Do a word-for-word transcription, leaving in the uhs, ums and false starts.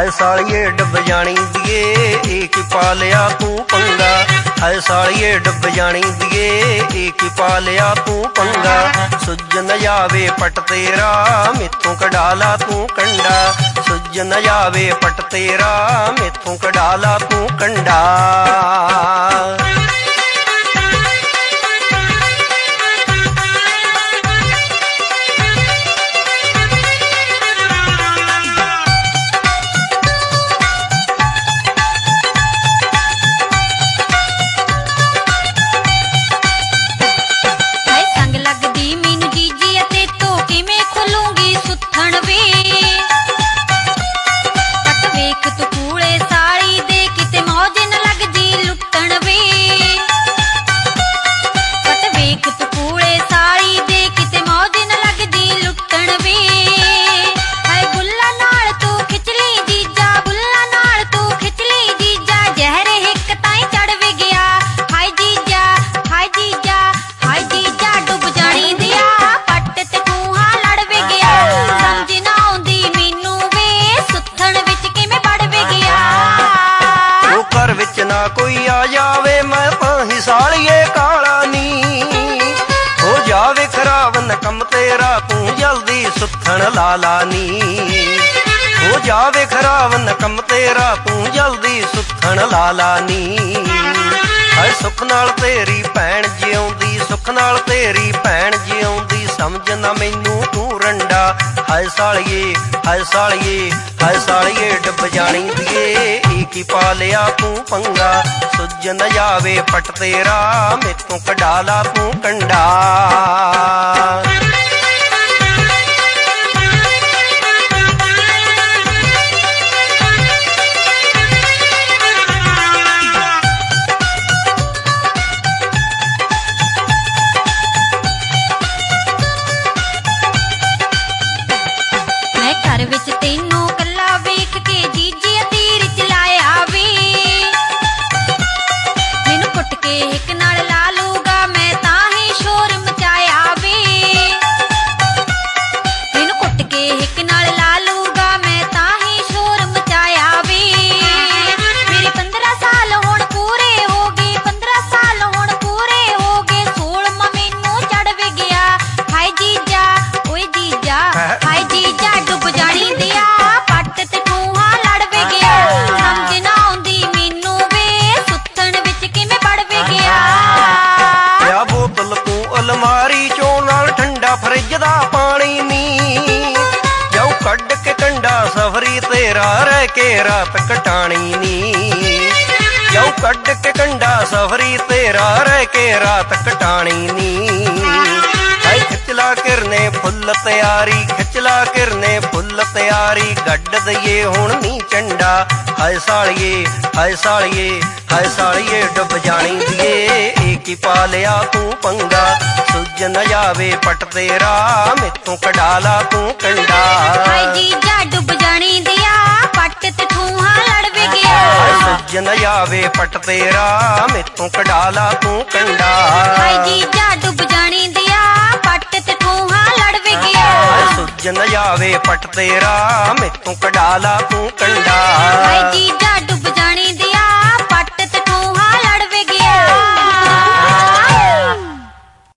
हाय सालिए डुब जानी दिए एक ही पा लिया तू पंगा। हाय सालिए डुब जानी दिए एक ही पा लिया तू पंगा। सुज न जावे पट तेरा मिथों कडाला तू कंडा। सुज न जावे पट तेरा मिथों कडाला तू कंडा। कोई आ जावे मैं पाही सालिए काला नी। हो जावे खराब नकम तेरा तू जल्दी सुथन लाला नी। हो जावे खराब नकम तेरा तू जल्दी सुथन लाला नी। हाय सुख नाल तेरी भैन जिउंदी सुख नाल तेरी भैन जिउंदी समझ ना मैनू तू रंडा। हाय सालिए हाय सालिए हाय सालिए डुब जानी दिए एक ही पा लिया तू पंगा। सुज न जावे पट तेरा मिथों कडाला तू कंडा। मैं घर विच तैनू कला वेख के जीजी तीर चलाया वे। मैनू कुट के हिक नाल ला लूगा मैं ताही शोर मचाया वे। मैनू कुट के हिक नाल ला लूगा मैं ताही शोर मचाया वे। मेरे पंद्रह साल हुण पूरे हो गए पंद्रह साल हुण पूरे हो गए। सोलवां मैनू चढ़ वे गया। हाय जीजा ओए जीजा हाय जीजा डुब जानी दिया पट ते ठूहा लड़ वे गया। समझ ना आउंदी मैनू वे सुथन विच किवें बड़ वे गया। या बोतल तू अलमारी चों नाल ठंडा फ्रिज दा पानी नी। जाऊ कड के कंडा सफरी तेरा रह के रात कटानी नी। जाऊ कड के कंडा सफरी तेरा रह के रात कटानी नी। हाय खिचला किरने फुल तैयारी खिचला किरने फुल तैयारी गड्ड दईए हुण नी चंडा। हाय सालिए हाय सालिए हाय सालिए डुब जानी दिए एक ही पा लिया तू पंगा। सुज न जावे पट तेरा मिथों कडाला तू कंडा। हाय जीजा डुब जानी दिया पट ते ठूहा लड़ वे गया। हाय सुज न जावे पट तेरा मिथों कडाला तू कंडा। हाय जीजा डुब जानी दिया पट ते ठूहा लड़ वे गया। हाय सुज न जावे पट तेरा मिथों कडाला तू कंडा। हाय जीजा